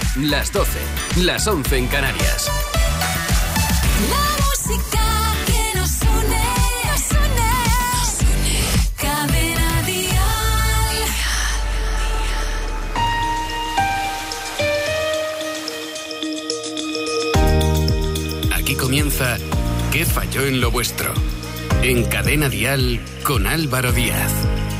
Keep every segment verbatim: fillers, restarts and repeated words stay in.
las doce, las once en Canarias. La música que nos une, nos une, nos une. Cadena Dial. Aquí comienza ¿Qué falló en lo vuestro? En Cadena Dial con Álvaro Díaz.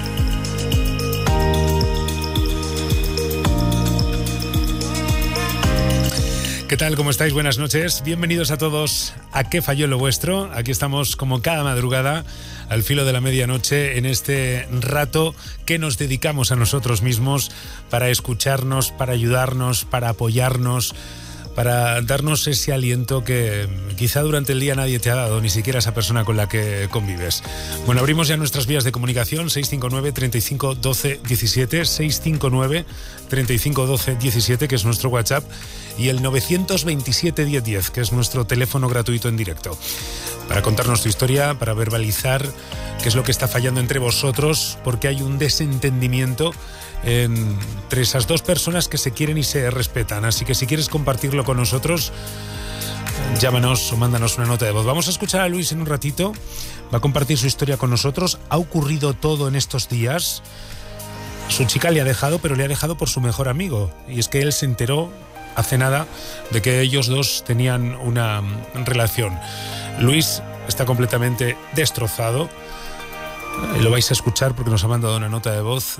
¿Qué tal? ¿Cómo estáis? Buenas noches. Bienvenidos a todos a ¿Qué falló en lo vuestro? Aquí estamos como cada madrugada al filo de la medianoche en este rato que nos dedicamos a nosotros mismos para escucharnos, para ayudarnos, para apoyarnos, para darnos ese aliento que quizá durante el día nadie te ha dado, ni siquiera esa persona con la que convives. Bueno, abrimos ya nuestras vías de comunicación, seis cinco nueve, treinta y cinco, doce, diecisiete, seis cinco nueve, treinta y cinco, doce, diecisiete, que es nuestro WhatsApp, y el nueve dos siete, diez, diez, que es nuestro teléfono gratuito en directo, para contarnos tu historia, para verbalizar qué es lo que está fallando entre vosotros, porque hay un desentendimiento entre esas dos personas que se quieren y se respetan. Así que si quieres compartirlo con nosotros, llámanos o mándanos una nota de voz. Vamos a escuchar a Luis en un ratito, va a compartir su historia con nosotros. Ha ocurrido todo en estos días. Su chica le ha dejado, pero le ha dejado por su mejor amigo, y es que él se enteró hace nada de que ellos dos tenían una relación. Luis está completamente destrozado, y lo vais a escuchar porque nos ha mandado una nota de voz,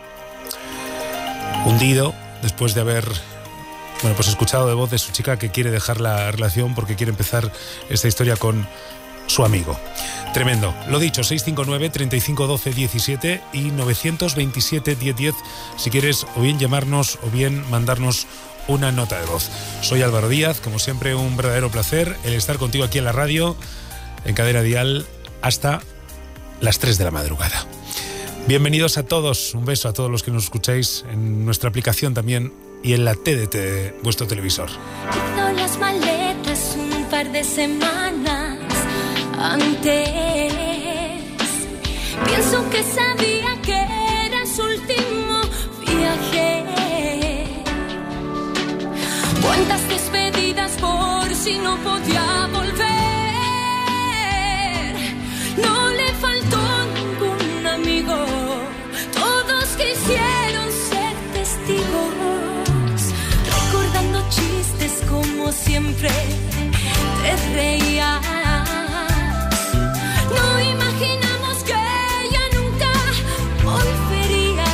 hundido después de haber, bueno, pues escuchado de voz de su chica que quiere dejar la relación porque quiere empezar esta historia con su amigo. Tremendo. Lo dicho, seis cinco nueve, treinta y cinco, doce, diecisiete y nueve dos siete, diez, diez si quieres o bien llamarnos o bien mandarnos una nota de voz. Soy Álvaro Díaz, como siempre un verdadero placer el estar contigo aquí en la radio, en Cadena Dial, hasta las tres de la madrugada. Bienvenidos a todos, un beso a todos los que nos escucháis en nuestra aplicación también y en la T D T de vuestro televisor. Hizo las maletas un par de semanas antes. Pienso que sabía que era su último viaje. Cuántas despedidas por si no podía volver. No le faltó ningún amigo. Todos quisieron ser testigos, recordando chistes como siempre te reías. No imaginamos que ella nunca volvería.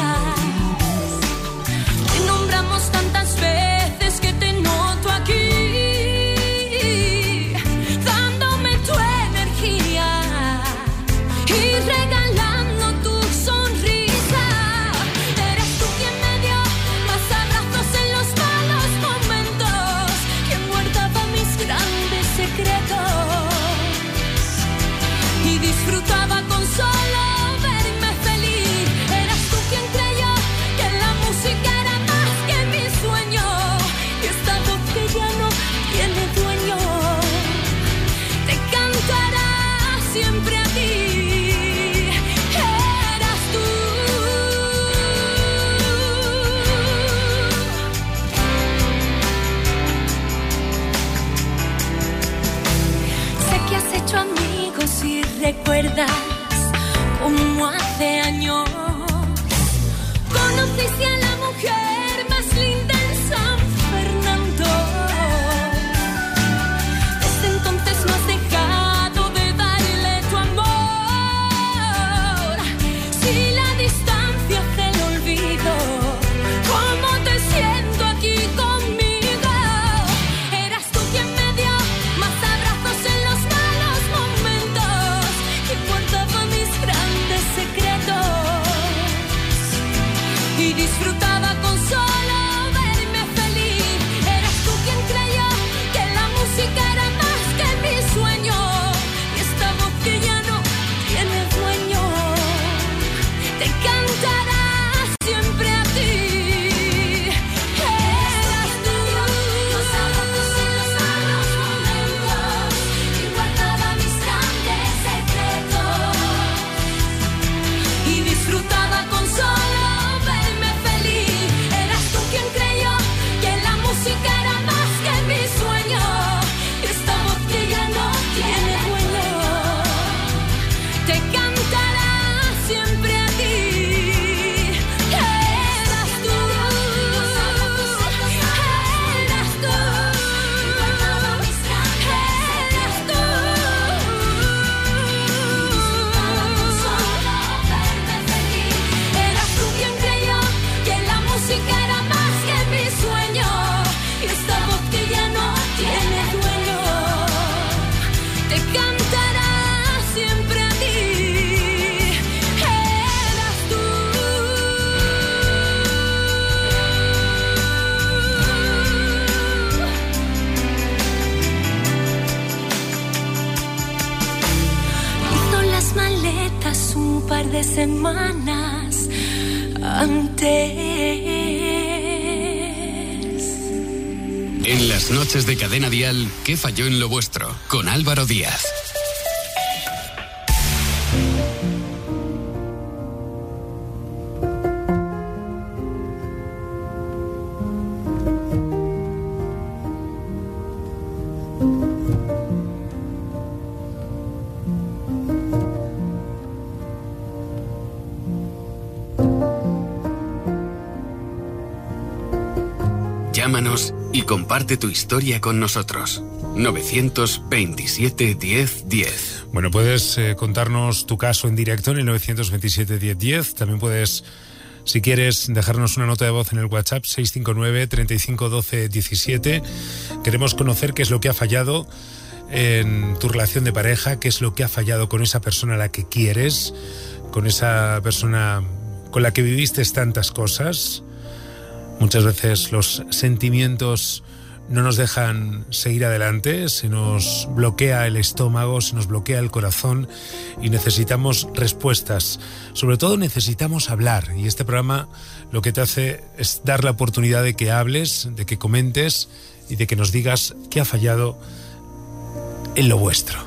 Te nombramos tantas veces que te noto aquí, dándome tu energía y regalando tu sonrisa. Eres tú quien me dio más abrazos en los malos momentos, quien guardaba mis grandes secretos y disfrutaba con solo verme feliz. Eras tú quien creyó que la música era más que mi sueño, y esta voz que ya no tiene dueño te cantará siempre a ti. Eras tú. Sé que has hecho amigos y recuerdas como hace años conociste a la mujer más linda en San Fernando. Desde entonces no has dejado de darle tu amor. Si la distancia hace el olvido, ¿cómo te siento aquí conmigo? Eras tú quien me dio más abrazos en los malos momentos, quien guardaba mis grandes secretos y disfrutaba con solo verme feliz. Eras tú quien creyó que la música era más que mi sueño, y esta voz que ya no tiene dueño te cantará siempre a ti. Eras tú. Los abrazos en los malos momentos y guardaba mis grandes secretos y disfrutaba con solo verme feliz. de semanas antes. En las noches de Cadena Dial, ¿qué falló en lo vuestro? Con Álvaro Díaz. Llámanos y comparte tu historia con nosotros. novecientos veintisiete diez diez. Bueno, puedes eh, contarnos tu caso en directo en el novecientos veintisiete diez diez. También puedes, si quieres, dejarnos una nota de voz en el WhatsApp seis cinco nueve, treinta y cinco, doce, diecisiete. Queremos conocer qué es lo que ha fallado en tu relación de pareja, qué es lo que ha fallado con esa persona a la que quieres, con esa persona con la que viviste tantas cosas. Muchas veces los sentimientos no nos dejan seguir adelante, se nos bloquea el estómago, se nos bloquea el corazón y necesitamos respuestas. Sobre todo necesitamos hablar, y este programa lo que te hace es dar la oportunidad de que hables, de que comentes y de que nos digas qué ha fallado en lo vuestro.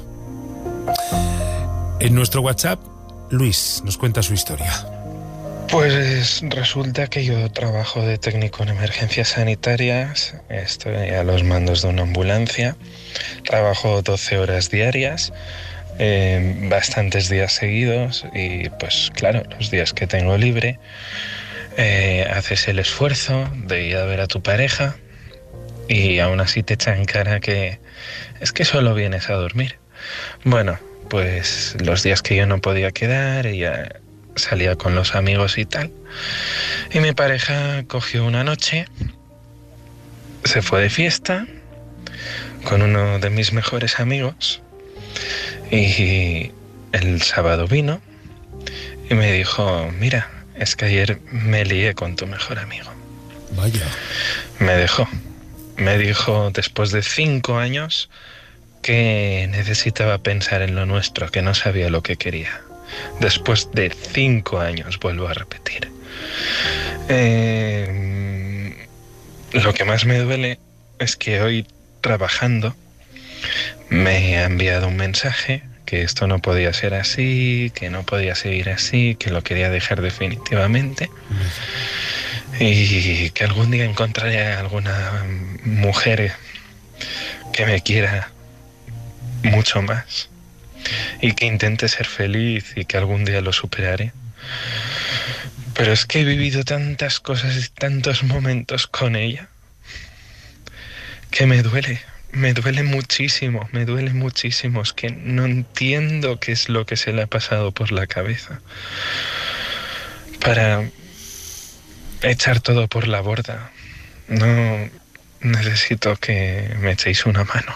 En nuestro WhatsApp, Luis nos cuenta su historia. Pues resulta que yo trabajo de técnico en emergencias sanitarias, estoy a los mandos de una ambulancia, trabajo doce horas diarias, eh, bastantes días seguidos y pues claro, los días que tengo libre, eh, haces el esfuerzo de ir a ver a tu pareja y aún así te echan en cara que es que solo vienes a dormir. Bueno, pues los días que yo no podía quedar, ella salía con los amigos y tal, y mi pareja cogió una noche, se fue de fiesta con uno de mis mejores amigos y el sábado vino y me dijo: mira, es que ayer me lié con tu mejor amigo. Vaya. Me dejó, me dijo después de cinco años que necesitaba pensar en lo nuestro, que no sabía lo que quería. Después de cinco años, vuelvo a repetir. Eh, lo que más me duele es que hoy, trabajando, me ha enviado un mensaje que esto no podía ser así, que no podía seguir así, que lo quería dejar definitivamente y que algún día encontraré a alguna mujer que me quiera mucho más y que intente ser feliz y que algún día lo superaré. Pero es que he vivido tantas cosas y tantos momentos con ella que me duele, me duele muchísimo, me duele muchísimo. Es que no entiendo qué es lo que se le ha pasado por la cabeza para echar todo por la borda. No, necesito que me echéis una mano.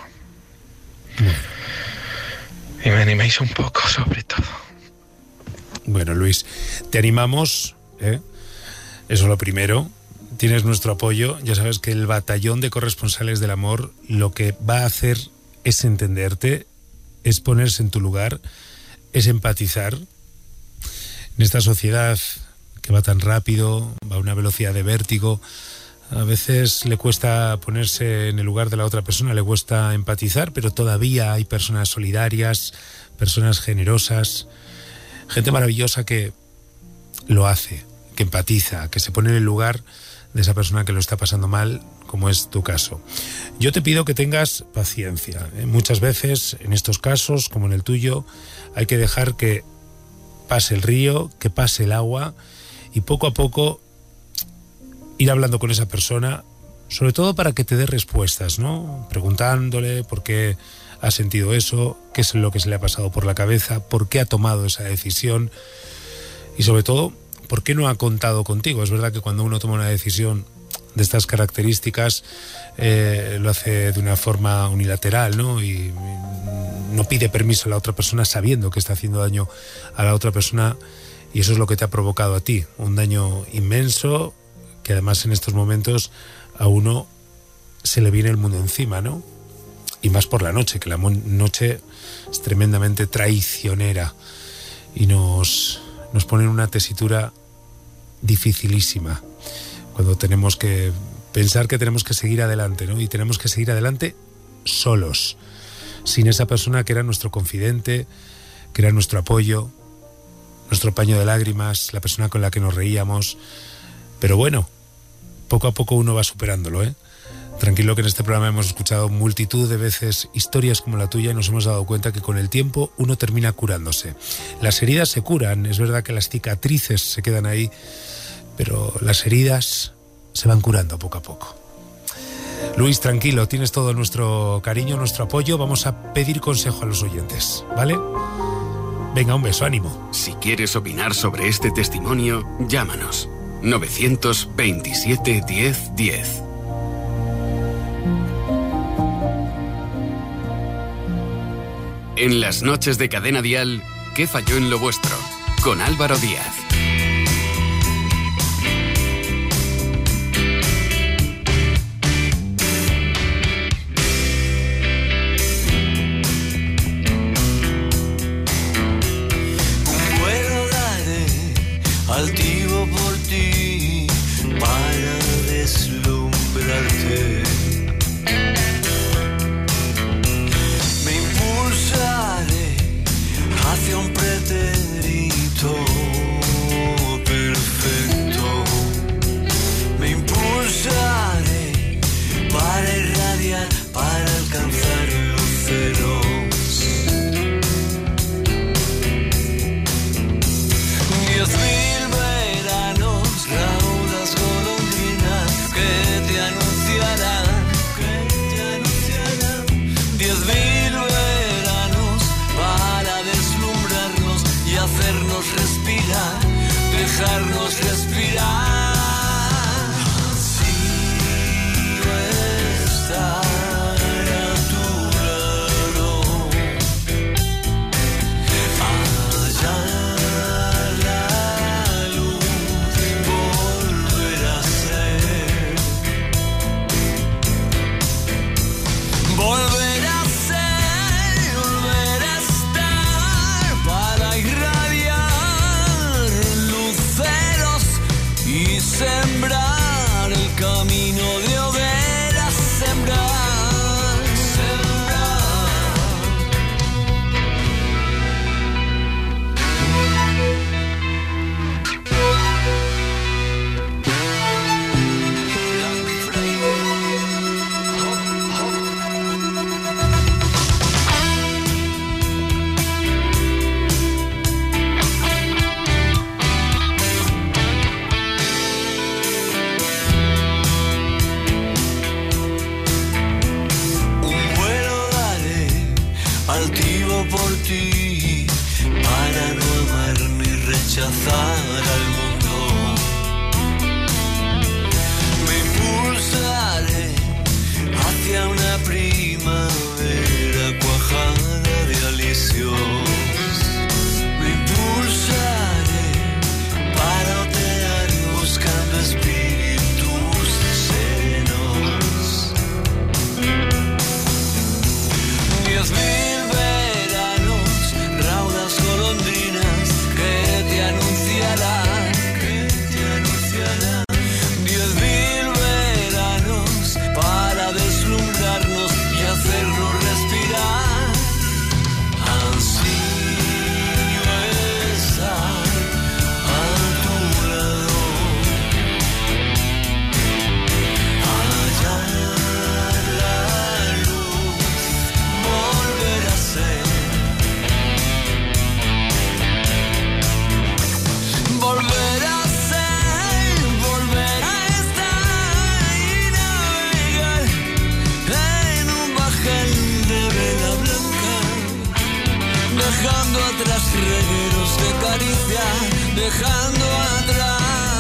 Y me animéis un poco, sobre todo. Bueno, Luis, te animamos, ¿eh? Eso es lo primero. Tienes nuestro apoyo. Ya sabes que el batallón de corresponsales del amor lo que va a hacer es entenderte, es ponerse en tu lugar, es empatizar. En esta sociedad que va tan rápido, va a una velocidad de vértigo, a veces le cuesta ponerse en el lugar de la otra persona, le cuesta empatizar, pero todavía hay personas solidarias, personas generosas, gente maravillosa que lo hace, que empatiza, que se pone en el lugar de esa persona que lo está pasando mal, como es tu caso. Yo te pido que tengas paciencia, ¿eh? Muchas veces, en estos casos, como en el tuyo, hay que dejar que pase el río, que pase el agua y poco a poco ir hablando con esa persona, sobre todo para que te dé respuestas, ¿no? Preguntándole por qué ha sentido eso, qué es lo que se le ha pasado por la cabeza, por qué ha tomado esa decisión y sobre todo, por qué no ha contado contigo. Es verdad que cuando uno toma una decisión de estas características eh, lo hace de una forma unilateral, ¿no? Y no pide permiso a la otra persona sabiendo que está haciendo daño a la otra persona y eso es lo que te ha provocado a ti, un daño inmenso que además en estos momentos a uno se le viene el mundo encima, ¿no? Y más por la noche, que la noche es tremendamente traicionera y nos, nos pone en una tesitura dificilísima, cuando tenemos que pensar que tenemos que seguir adelante, ¿no? Y tenemos que seguir adelante solos, sin esa persona que era nuestro confidente, que era nuestro apoyo, nuestro paño de lágrimas, la persona con la que nos reíamos. Pero bueno, poco a poco uno va superándolo, ¿eh? Tranquilo, que en este programa hemos escuchado multitud de veces historias como la tuya y nos hemos dado cuenta que con el tiempo uno termina curándose. Las heridas se curan, es verdad que las cicatrices se quedan ahí, pero las heridas se van curando poco a poco. Luis, tranquilo, tienes todo nuestro cariño, nuestro apoyo. Vamos a pedir consejo a los oyentes, ¿vale? Venga, un beso, ánimo. Si quieres opinar sobre este testimonio, llámanos. novecientos veintisiete diez diez. En las noches de Cadena Dial, ¿qué falló en lo vuestro? Con Álvaro Díaz. Un vuelo daré altivo por ti para deslumbrarte. Hacia un pretérito perfecto, me impulsaré para irradiar, para alcanzar los ceros. Diez mil veranos, raudas golondrinas que te anunciarán, que te anunciarán. Diez mil veranos para deslumbrarnos y hacernos respirar, dejarnos respirar. Ansío estar a tu lado, allá la luz volver a ser, volver a ser, volver a estar para irradiar luceros y sembrar el camino de hogueras, sembrar, sembrar. Un vuelo daré altivo por ti para no amar ni rechazar al mundo. Me impulsaré hacia una primavera cuajada de alicios. Me impulsaré para otear buscando espíritus serenos. Diez mil veranos, raudas golondrinas que te anunciarán, que te anunciarán. Diez mil veranos para deslumbrarnos y hacernos respirar. Ansío estar a tu lado, hallar la luz, volver a ser, volver a ser, volver a estar y navegar en un bajel de vela blanca, dejando atrás regueros de caricia, dejando atrás.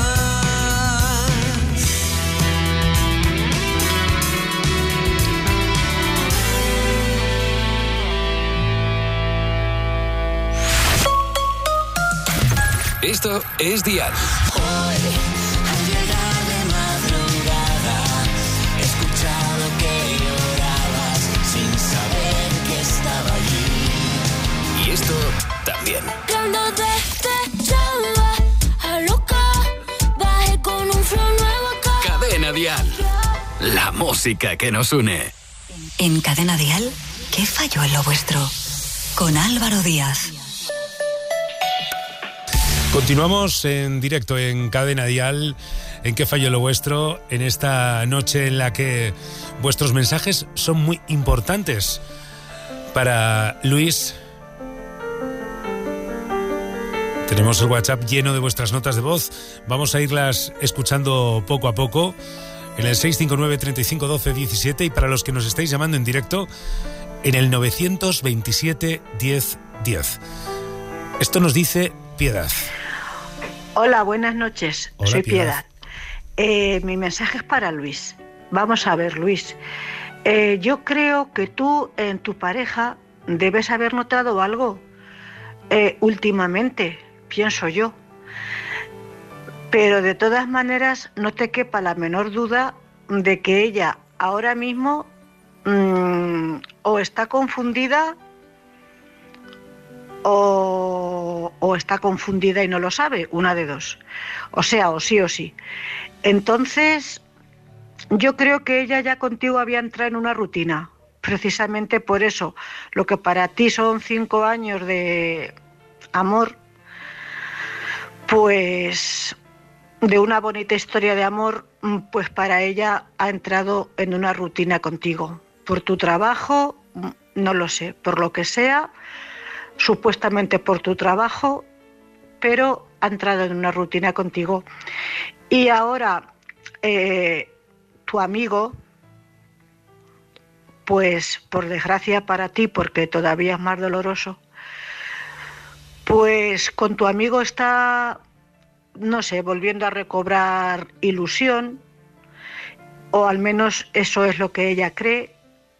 Esto es Dial. Hoy, al llegar de madrugada, he escuchado que llorabas sin saber que estaba allí. Y esto también. Cuando desde yo Cadena Dial. La música que nos une. En Cadena Dial, ¿qué falló en lo vuestro? Con Álvaro Díaz. Continuamos en directo en Cadena Dial, en ¿Qué falló en lo vuestro? En esta noche en la que vuestros mensajes son muy importantes. Para Luis, tenemos el WhatsApp lleno de vuestras notas de voz. Vamos a irlas escuchando poco a poco en el seis cinco nueve, treinta y cinco, doce, diecisiete, y para los que nos estáis llamando en directo en el novecientos veintisiete, diez, diez. Esto nos dice Piedad. Hola, buenas noches. Hola, soy Piedad. Piedad. Eh, mi mensaje es para Luis. Vamos a ver, Luis. Eh, yo creo que tú en tu pareja debes haber notado algo eh, últimamente, pienso yo. Pero de todas maneras no te quepa la menor duda de que ella ahora mismo mmm, o está confundida o, o está confundida y no lo sabe, una de dos. O sea, o sí o sí. Entonces, yo creo que ella ya contigo había entrado en una rutina, precisamente por eso. Lo que para ti son cinco años de amor, pues de una bonita historia de amor, pues para ella ha entrado en una rutina contigo. Por tu trabajo, no lo sé, por lo que sea, supuestamente por tu trabajo, pero ha entrado en una rutina contigo. Y ahora eh, tu amigo, pues por desgracia para ti, porque todavía es más doloroso, pues con tu amigo está, no sé, volviendo a recobrar ilusión, o al menos eso es lo que ella cree,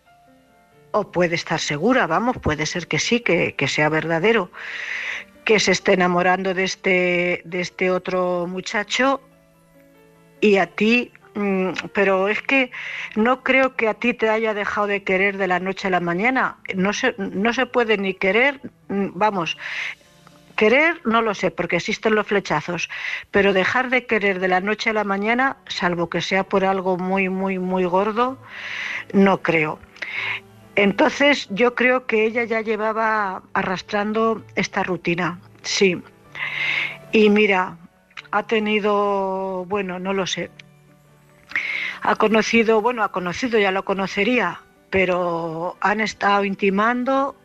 o puede estar segura, vamos, puede ser que sí, que, que sea verdadero, que se esté enamorando de este, de este otro muchacho y a ti, mmm, pero es que no creo que a ti te haya dejado de querer de la noche a la mañana, no se, no se puede ni querer, vamos, querer no lo sé porque existen los flechazos, pero dejar de querer de la noche a la mañana, salvo que sea por algo muy, muy, muy gordo, no creo. Entonces yo creo que ella ya llevaba arrastrando esta rutina, sí. Y mira, ha tenido, bueno, no lo sé, ha conocido, bueno, ha conocido, ya lo conocería, pero han estado intimando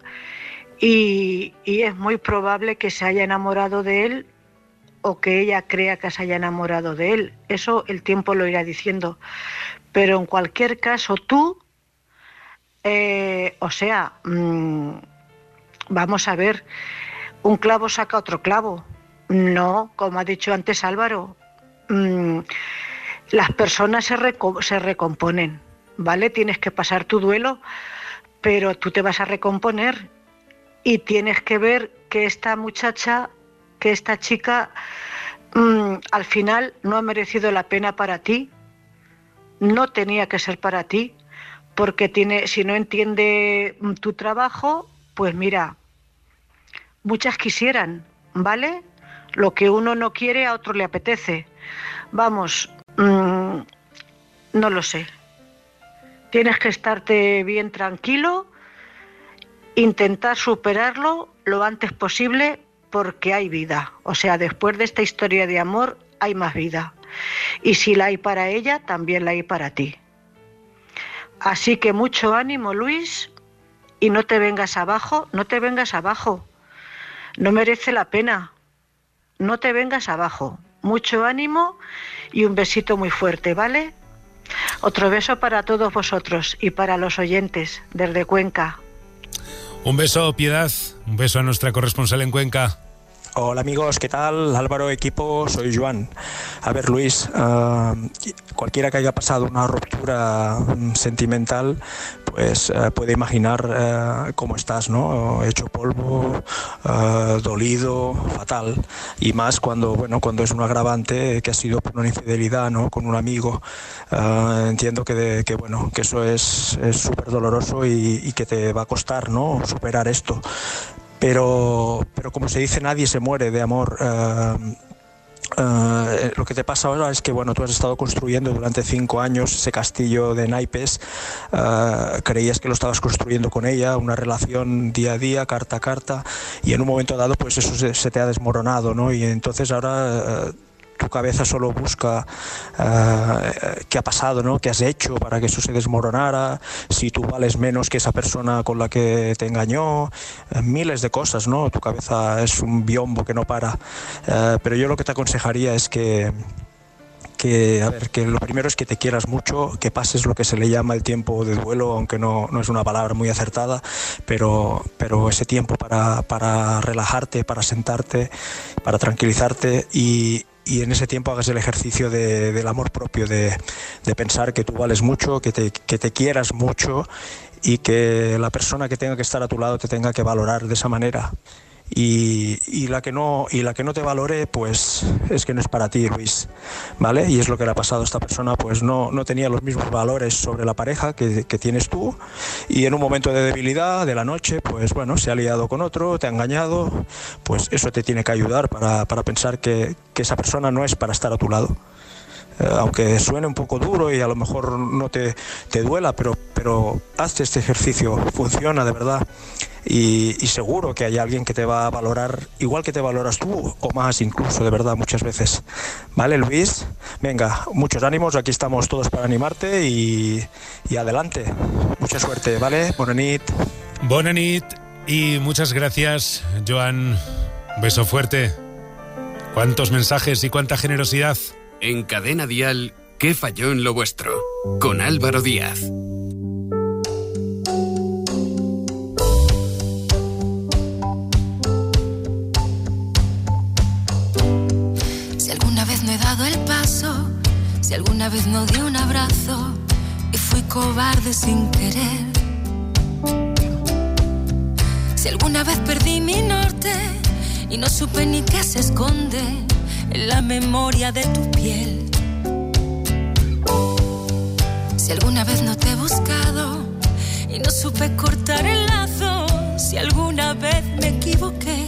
y, y es muy probable que se haya enamorado de él o que ella crea que se haya enamorado de él. Eso el tiempo lo irá diciendo. Pero en cualquier caso, tú... Eh, o sea, mmm, vamos a ver, un clavo saca otro clavo. No, como ha dicho antes Álvaro, mmm, las personas se, reco- se recomponen, ¿vale? Tienes que pasar tu duelo, pero tú te vas a recomponer y tienes que ver que esta muchacha, que esta chica, mmm, al final no ha merecido la pena para ti, no tenía que ser para ti. Porque tiene, si no entiende tu trabajo, pues mira, muchas quisieran, ¿vale? Lo que uno no quiere a otro le apetece. Vamos, mmm, no lo sé. Tienes que estarte bien tranquilo, intentar superarlo lo antes posible porque hay vida. O sea, después de esta historia de amor hay más vida. Y si la hay para ella, también la hay para ti. Así que mucho ánimo, Luis, y no te vengas abajo, no te vengas abajo. No merece la pena. No te vengas abajo. Mucho ánimo y un besito muy fuerte, ¿vale? Otro beso para todos vosotros y para los oyentes desde Cuenca. Un beso, Piedad. Un beso a nuestra corresponsal en Cuenca. Hola amigos, ¿qué tal? Álvaro, equipo, soy Joan. A ver, Luis, uh, cualquiera que haya pasado una ruptura sentimental, pues uh, puede imaginar uh, cómo estás, ¿no? Hecho polvo, uh, dolido, fatal. Y más cuando, bueno, cuando es un agravante que ha sido por una infidelidad, ¿no? Con un amigo. Uh, entiendo que, de, que, bueno, que eso es súper doloroso y, y que te va a costar, ¿no? Superar esto. Pero, pero como se dice, nadie se muere de amor. Uh, Uh, lo que te pasa ahora es que bueno, tú has estado construyendo durante cinco años ese castillo de naipes, uh, creías que lo estabas construyendo con ella, una relación día a día, carta a carta, y en un momento dado pues eso se, se te ha desmoronado, ¿no? Y entonces ahora uh, tu cabeza solo busca uh, qué ha pasado, ¿no? Qué has hecho para que eso se desmoronara, si tú vales menos que esa persona con la que te engañó, uh, miles de cosas, ¿no? Tu cabeza es un biombo que no para. Uh, pero yo lo que te aconsejaría es que que, a ver, que lo primero es que te quieras mucho, que pases lo que se le llama el tiempo de duelo, aunque no, no es una palabra muy acertada, pero, pero ese tiempo para, para relajarte, para sentarte, para tranquilizarte y, y en ese tiempo hagas el ejercicio de, del amor propio, de, de pensar que tú vales mucho, que te, que te quieras mucho y que la persona que tenga que estar a tu lado te tenga que valorar de esa manera. Y, y, la que no, y la que no te valore, pues es que no es para ti, Luis, ¿vale? Y es lo que le ha pasado a esta persona, pues no, no tenía los mismos valores sobre la pareja que, que tienes tú, y en un momento de debilidad de la noche, pues bueno, se ha liado con otro, te ha engañado, pues eso te tiene que ayudar para, para pensar que, que esa persona no es para estar a tu lado. Eh, aunque suene un poco duro y a lo mejor no te, te duela, pero, pero hazte este ejercicio, funciona de verdad. Y, y seguro que hay alguien que te va a valorar igual que te valoras tú o más incluso, de verdad, muchas veces. ¿Vale, Luis? Venga, muchos ánimos, aquí estamos todos para animarte y, y adelante. Mucha suerte, ¿vale? Bona nit. Bona nit y muchas gracias, Joan. Un beso fuerte. ¿Cuántos mensajes y cuánta generosidad? En Cadena Dial, ¿qué falló en lo vuestro? Con Álvaro Díaz. No he dado el paso, si alguna vez no di un abrazo y fui cobarde sin querer, si alguna vez perdí mi norte y no supe ni qué se esconde en la memoria de tu piel, si alguna vez no te he buscado y no supe cortar el lazo, si alguna vez me equivoqué,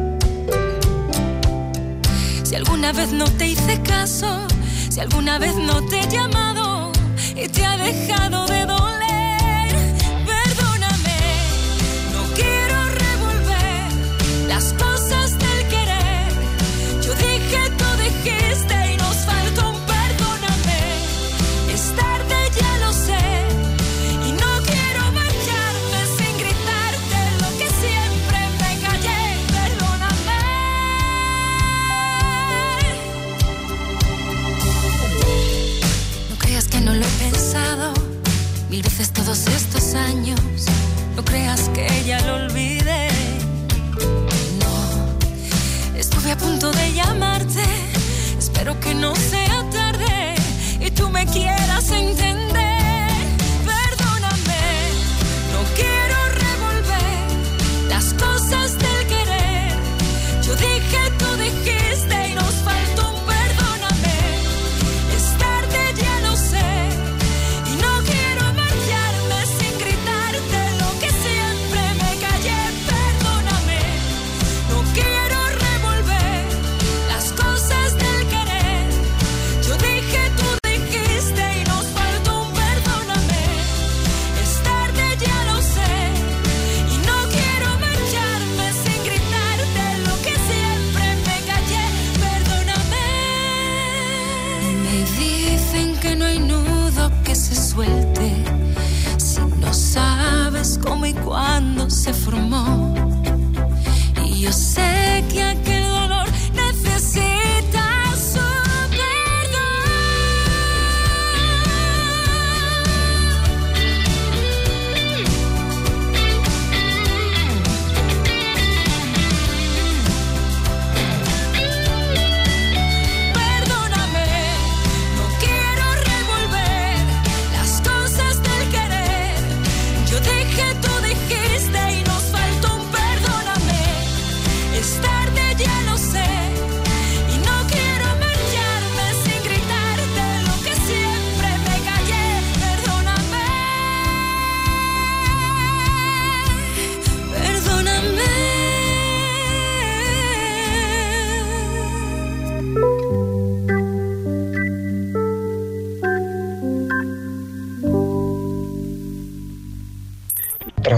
si alguna vez no te hice caso, si alguna vez no te he llamado y te ha dejado de doler, perdóname, no quiero revolver las cosas del querer. Yo dije, tú dijiste y nos faltó un perdóname. Es tarde, ya lo sé, y no quiero marcharme sin gritarte lo que siempre me callé, perdóname. Que no lo he pensado mil veces todos estos años, no creas que ya lo olvidé, no, estuve a punto de llamarte, espero que no sea tarde y tú me quieras entender, perdóname, no quiero revolver las cosas del querer, yo dije, tú dijiste y nos faltó un perdóname, es tarde, ya lo sé. Si no sabes cómo y cuándo se formó, y yo sé que aquel dolor necesita su Tú dijiste y nos faltó un perdóname. Es tarde.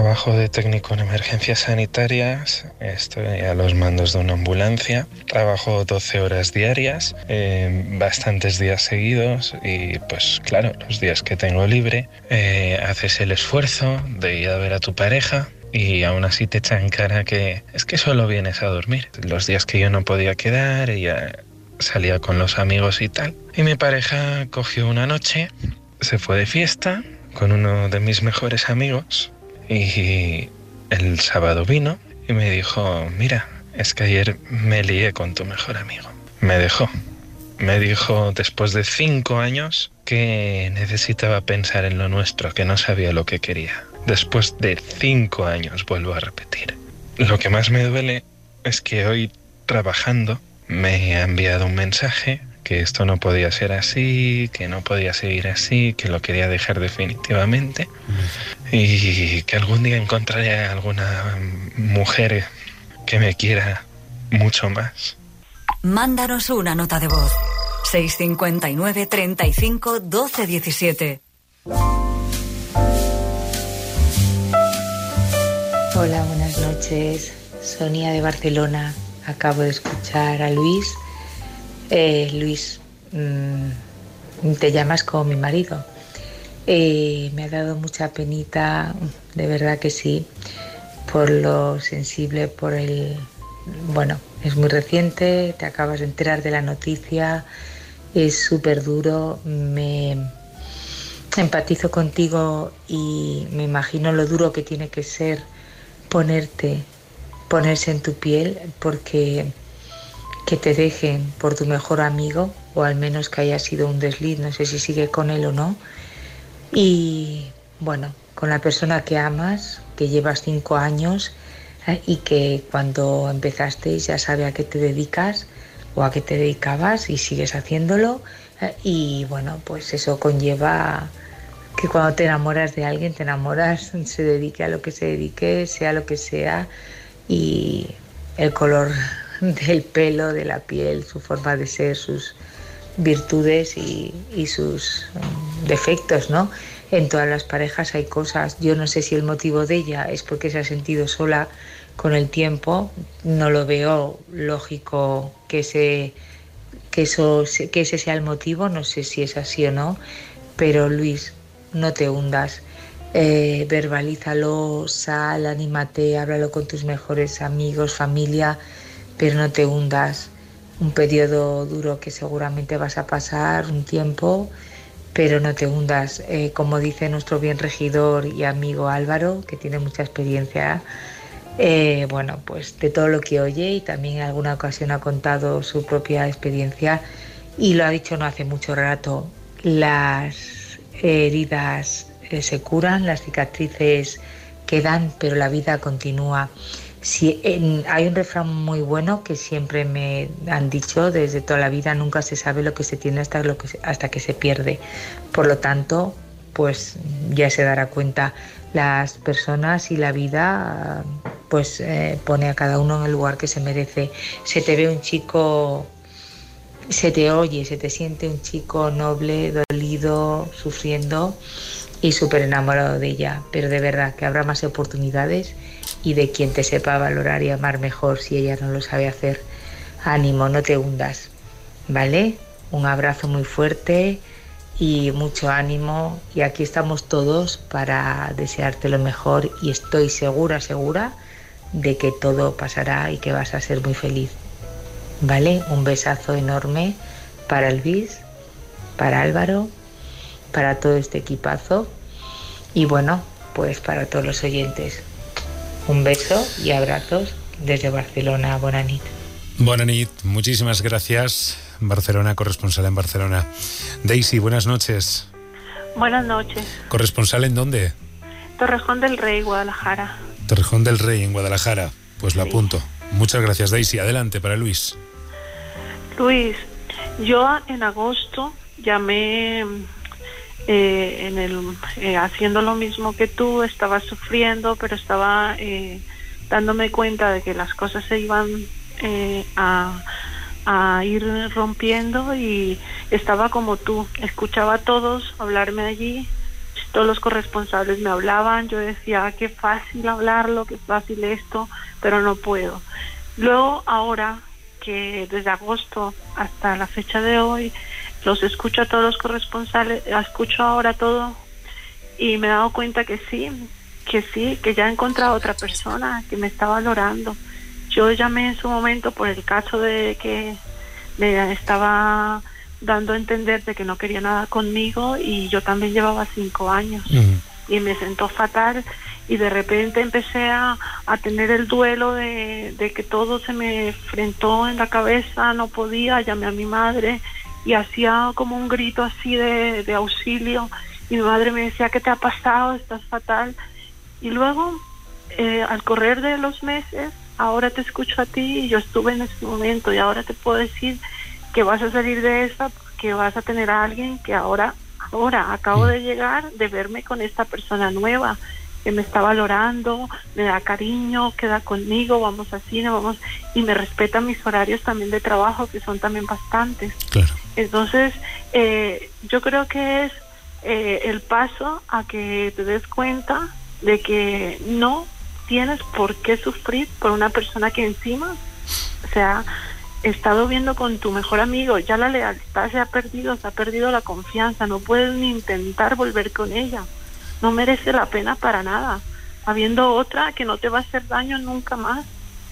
trabajo de técnico en emergencias sanitarias, estoy a los mandos de una ambulancia, trabajo doce horas diarias, eh, bastantes días seguidos y pues claro, los días que tengo libre, eh, haces el esfuerzo de ir a ver a tu pareja y aún así te echan cara que es que solo vienes a dormir. Los días que yo no podía quedar, ella salía con los amigos y tal. Y mi pareja cogió una noche, se fue de fiesta con uno de mis mejores amigos y el sábado vino y me dijo, mira, es que ayer me lié con tu mejor amigo. Me dejó. Me dijo después de cinco años que necesitaba pensar en lo nuestro, que no sabía lo que quería. Después de cinco años, vuelvo a repetir. Lo que más me duele es que hoy, trabajando, me ha enviado un mensaje que esto no podía ser así, que no podía seguir así, que lo quería dejar definitivamente y que algún día encontraré a alguna mujer que me quiera mucho más. Mándanos una nota de voz. seis cinco nueve, treinta y cinco, doce diecisiete. Hola, buenas noches. Sonia de Barcelona. Acabo de escuchar a Luis. Eh, Luis, mmm, te llamas como mi marido. Eh, me ha dado mucha penita, de verdad que sí, por lo sensible, por el... Bueno, es muy reciente, te acabas de enterar de la noticia, es súper duro, me empatizo contigo y me imagino lo duro que tiene que ser ponerte, ponerse en tu piel, porque que te dejen por tu mejor amigo, o al menos que haya sido un desliz, no sé si sigue con él o no, y bueno, con la persona que amas, que llevas cinco años eh, y que cuando empezaste ya sabe a qué te dedicas o a qué te dedicabas y sigues haciéndolo, eh, y bueno, pues eso conlleva que cuando te enamoras de alguien, te enamoras, se dedique a lo que se dedique, sea lo que sea, y el color del pelo, de la piel, su forma de ser, sus virtudes y, y sus um, defectos, ¿no? En todas las parejas hay cosas. Yo no sé si el motivo de ella es porque se ha sentido sola con el tiempo. No lo veo lógico que, se, que, eso, que ese sea el motivo. No sé si es así o no. Pero Luis, no te hundas. Eh, verbalízalo, sal, anímate, háblalo con tus mejores amigos, familia, pero no te hundas. Un periodo duro que seguramente vas a pasar, un tiempo, pero no te hundas. Eh, como dice nuestro bien regidor y amigo Álvaro, que tiene mucha experiencia, eh, bueno, pues de todo lo que oye, y también en alguna ocasión ha contado su propia experiencia, y lo ha dicho no hace mucho rato, las heridas eh, se curan, las cicatrices quedan, pero la vida continúa. Si, en, hay un refrán muy bueno que siempre me han dicho desde toda la vida: nunca se sabe lo que se tiene hasta, lo que, hasta que se pierde. Por lo tanto, pues ya se dará cuenta. Las personas y la vida pues eh, pone a cada uno en el lugar que se merece. Se te ve un chico, se te oye, se te siente un chico noble, dolido, sufriendo y súper enamorado de ella, pero de verdad que habrá más oportunidades y de quien te sepa valorar y amar mejor si ella no lo sabe hacer. Ánimo, no te hundas, ¿vale? Un abrazo muy fuerte y mucho ánimo, y aquí estamos todos para desearte lo mejor, y estoy segura, segura de que todo pasará y que vas a ser muy feliz, ¿vale? Un besazo enorme para Luis, para Álvaro, para todo este equipazo y bueno, pues para todos los oyentes. Un beso y abrazos desde Barcelona. Bona nit. Bona nit, muchísimas gracias. Barcelona, corresponsal en Barcelona. Daisy, buenas noches. Buenas noches. ¿Corresponsal en dónde? Torrejón del Rey, Guadalajara. Torrejón del Rey, en Guadalajara. Pues lo Sí. apunto. Muchas gracias, Daisy. Adelante para Luis. Luis, yo en agosto llamé eh, en el, eh, haciendo lo mismo que tú, estaba sufriendo, pero estaba eh, dándome cuenta de que las cosas se iban eh, a, a ir rompiendo, y estaba como tú, escuchaba a todos hablarme allí, todos los corresponsales me hablaban, yo decía, qué fácil hablarlo, qué fácil esto, pero no puedo. Luego, ahora que desde agosto hasta la fecha de hoy, los escucho a todos los corresponsales, escucho ahora todo, y me he dado cuenta que sí, que sí, que ya he encontrado otra persona que me está valorando. Yo llamé en su momento por el caso de que me estaba dando a entender de que no quería nada conmigo, y yo también llevaba cinco años uh-huh. y me sentó fatal, y de repente empecé a, a tener el duelo de, de que todo se me frentó en la cabeza, no podía, llamé a mi madre y hacía como un grito así de, de auxilio, y mi madre me decía, ¿qué te ha pasado? Estás fatal. Y luego eh, al correr de los meses, ahora te escucho a ti, y yo estuve en ese momento, y ahora te puedo decir que vas a salir de esa, que vas a tener a alguien que ahora, ahora acabo de llegar, de verme con esta persona nueva, que me está valorando, me da cariño, queda conmigo, vamos al cine, vamos, y me respeta mis horarios también de trabajo, que son también bastantes. Claro. Entonces, eh, yo creo que es eh, el paso a que te des cuenta de que no tienes por qué sufrir por una persona que encima, o sea, he estado viendo con tu mejor amigo, ya la lealtad se ha perdido, se ha perdido la confianza, no puedes ni intentar volver con ella, no merece la pena para nada, habiendo otra que no te va a hacer daño nunca más.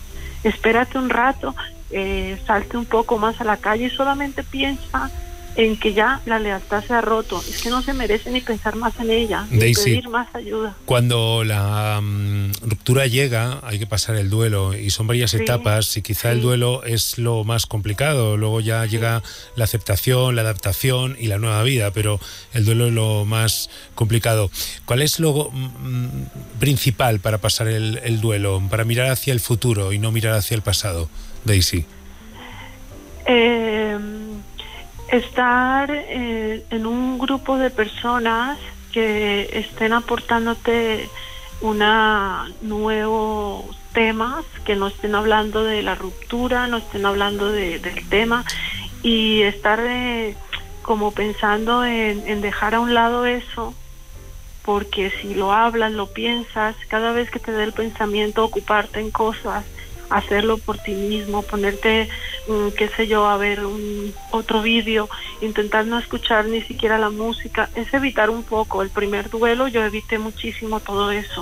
Espérate un rato, eh, salte un poco más a la calle y solamente piensa en que ya la lealtad se ha roto. Es que no se merece ni pensar más en ella, ni Daisy, pedir más ayuda. Cuando la um, ruptura llega, hay que pasar el duelo, y son varias sí, etapas, y quizá sí. el duelo es lo más complicado. Luego ya sí. llega la aceptación, la adaptación y la nueva vida, pero el duelo es lo más complicado. ¿Cuál es lo um, principal para pasar el, el duelo, para mirar hacia el futuro y no mirar hacia el pasado, Daisy? Eh... Estar eh, en un grupo de personas que estén aportándote una nuevos temas, que no estén hablando de la ruptura, no estén hablando de, del tema, y estar eh, como pensando en, en dejar a un lado eso, porque si lo hablas, lo piensas, cada vez que te dé el pensamiento, ocuparte en cosas, hacerlo por ti mismo, ponerte, um, qué sé yo, a ver un otro vídeo, intentar no escuchar ni siquiera la música, es evitar un poco. El primer duelo yo evité muchísimo todo eso,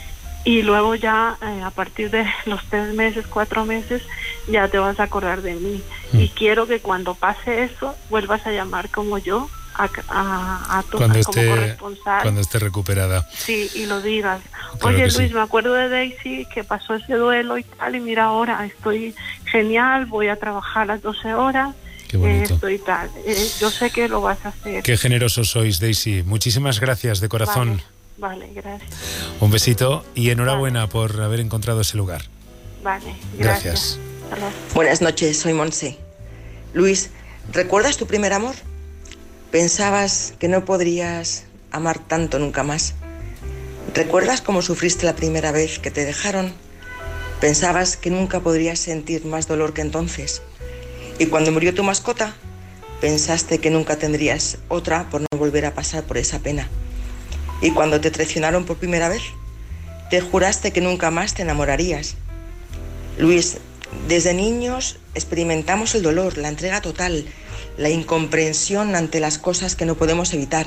y luego ya eh, a partir de los tres meses, cuatro meses, ya te vas a acordar de mí, mm. y quiero que cuando pase eso vuelvas a llamar como yo a, a, a tu cuando como esté, corresponsal, cuando esté recuperada, sí, y lo digas. Claro Oye, Luis, sí. me acuerdo de Daisy, que pasó ese duelo y tal, y mira, ahora estoy genial, voy a trabajar las doce horas, Qué bonito. Eh, estoy tal, eh, yo sé que lo vas a hacer. Qué generosos sois, Daisy, muchísimas gracias de corazón. Vale, vale, gracias. Un besito y enhorabuena vale. por haber encontrado ese lugar. Vale, gracias. gracias. Buenas noches, soy Monse. Luis, ¿recuerdas tu primer amor? ¿Pensabas que no podrías amar tanto nunca más? ¿Recuerdas cómo sufriste la primera vez que te dejaron? ¿Pensabas que nunca podrías sentir más dolor que entonces? Y cuando murió tu mascota, pensaste que nunca tendrías otra por no volver a pasar por esa pena. Y cuando te traicionaron por primera vez, te juraste que nunca más te enamorarías. Luis, desde niños experimentamos el dolor, la entrega total, la incomprensión ante las cosas que no podemos evitar.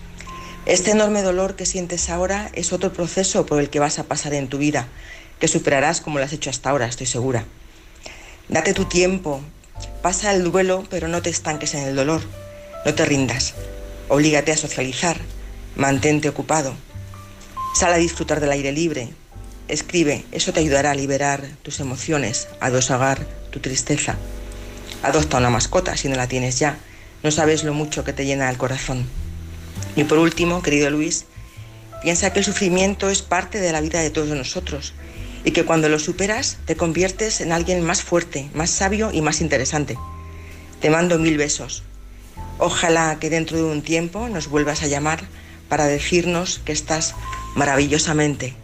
Este enorme dolor que sientes ahora es otro proceso por el que vas a pasar en tu vida, que superarás como lo has hecho hasta ahora, estoy segura. Date tu tiempo, pasa el duelo, pero no te estanques en el dolor. No te rindas, oblígate a socializar, mantente ocupado, sal a disfrutar del aire libre, escribe, eso te ayudará a liberar tus emociones, a desahogar tu tristeza. Adopta una mascota si no la tienes ya, no sabes lo mucho que te llena el corazón. Y por último, querido Luis, piensa que el sufrimiento es parte de la vida de todos nosotros y que cuando lo superas te conviertes en alguien más fuerte, más sabio y más interesante. Te mando mil besos. Ojalá que dentro de un tiempo nos vuelvas a llamar para decirnos que estás maravillosamente.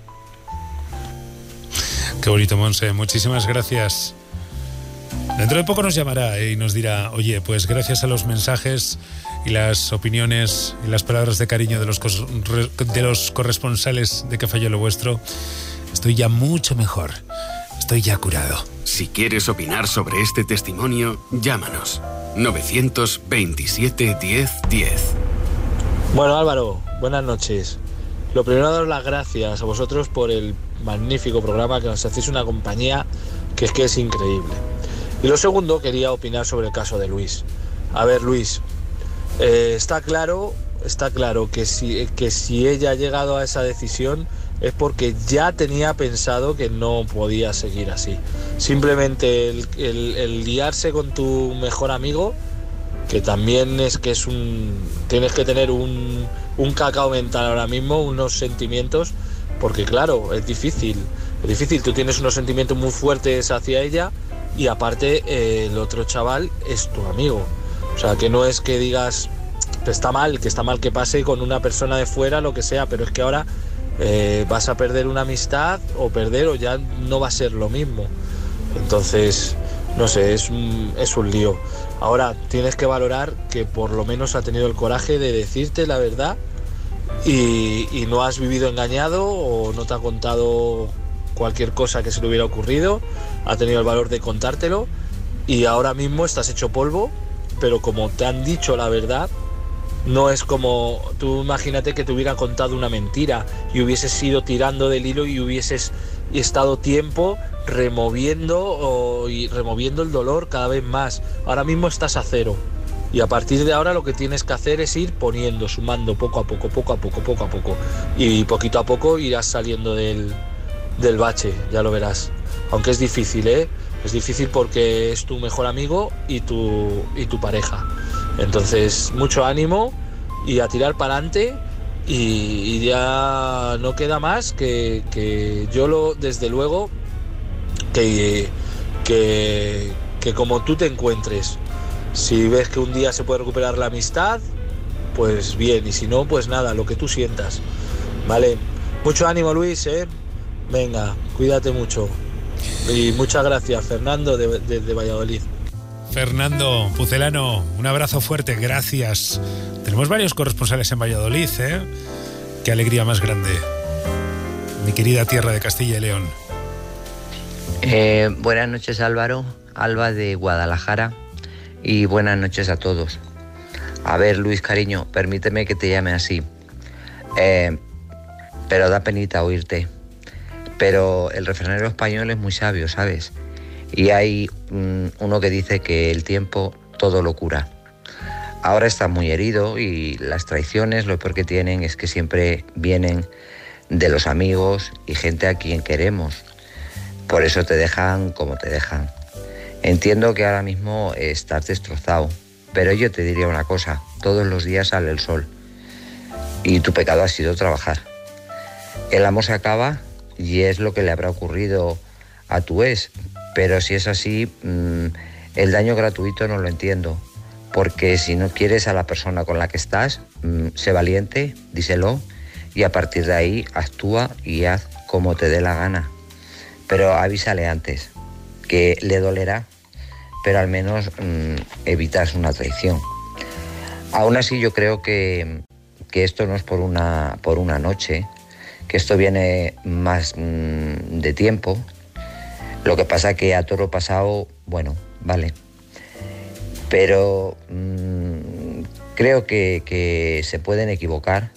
Qué bonito, Monse. Muchísimas gracias. Dentro de poco nos llamará y nos dirá, oye, pues gracias a los mensajes y las opiniones y las palabras de cariño de los, cos- de los corresponsales de Que Falló Lo Vuestro, estoy ya mucho mejor. Estoy ya curado. Si quieres opinar sobre este testimonio, llámanos. novecientos veintisiete diez diez. Bueno, Álvaro, buenas noches. Lo primero, daros las gracias a vosotros por el magnífico programa, que nos hacéis una compañía que es que es increíble. Y lo segundo, quería opinar sobre el caso de Luis. A ver, Luis, eh, está claro, está claro que si, que si ella ha llegado a esa decisión es porque ya tenía pensado que no podía seguir así. Simplemente el, el, el liarse con tu mejor amigo, que también es que es un... tienes que tener un, un cacao mental ahora mismo, unos sentimientos, porque claro, es difícil, es difícil, tú tienes unos sentimientos muy fuertes hacia ella y aparte eh, el otro chaval es tu amigo. O sea, que no es que digas que está mal, que está mal que pase con una persona de fuera, lo que sea, pero es que ahora eh, vas a perder una amistad o perder o ya no va a ser lo mismo. Entonces, no sé, es un, es un lío. Ahora tienes que valorar que por lo menos ha tenido el coraje de decirte la verdad y, y no has vivido engañado o no te ha contado cualquier cosa que se le hubiera ocurrido, ha tenido el valor de contártelo y ahora mismo estás hecho polvo, pero como te han dicho la verdad, no es como, tú imagínate que te hubiera contado una mentira y hubieses ido tirando del hilo y hubieses estado tiempo removiendo o, y removiendo el dolor cada vez más. Ahora mismo estás a cero y a partir de ahora lo que tienes que hacer es ir poniendo, sumando poco a poco, poco a poco, poco a poco y poquito a poco irás saliendo del, del bache, ya lo verás. Aunque es difícil, ¿eh? Es difícil porque es tu mejor amigo y tu, y tu pareja. Entonces, mucho ánimo y a tirar para adelante y, y ya no queda más que, que yo lo, desde luego, que, que, que como tú te encuentres, si ves que un día se puede recuperar la amistad, pues bien, y si no, pues nada, lo que tú sientas, ¿vale? Mucho ánimo, Luis, ¿eh? Venga, cuídate mucho. Y muchas gracias, Fernando, de, de, de Valladolid. Fernando Pucelano, un abrazo fuerte, gracias. Tenemos varios corresponsales en Valladolid, ¿eh? Qué alegría más grande. Mi querida tierra de Castilla y León. Eh, buenas noches, Álvaro. Alba de Guadalajara. Y buenas noches a todos. A ver, Luis, cariño, permíteme que te llame así. Eh, pero da penita oírte. Pero el refranero español es muy sabio, ¿sabes? Y hay um, uno que dice que el tiempo todo lo cura. Ahora está muy herido y las traiciones lo peor que tienen es que siempre vienen de los amigos y gente a quien queremos. Por eso te dejan como te dejan. Entiendo que ahora mismo estás destrozado, pero yo te diría una cosa, todos los días sale el sol y tu pecado ha sido trabajar. El amor se acaba y es lo que le habrá ocurrido a tu ex. Pero si es así, mmm, el daño gratuito no lo entiendo. Porque si no quieres a la persona con la que estás, mmm, sé valiente, díselo, y a partir de ahí actúa y haz como te dé la gana. Pero avísale antes, que le dolerá, pero al menos mmm, evitas una traición. Aún así yo creo que, que esto no es por una, por una noche, que esto viene más mmm, de tiempo. Lo que pasa que a toro pasado, bueno, vale. Pero mmm, creo que, que se pueden equivocar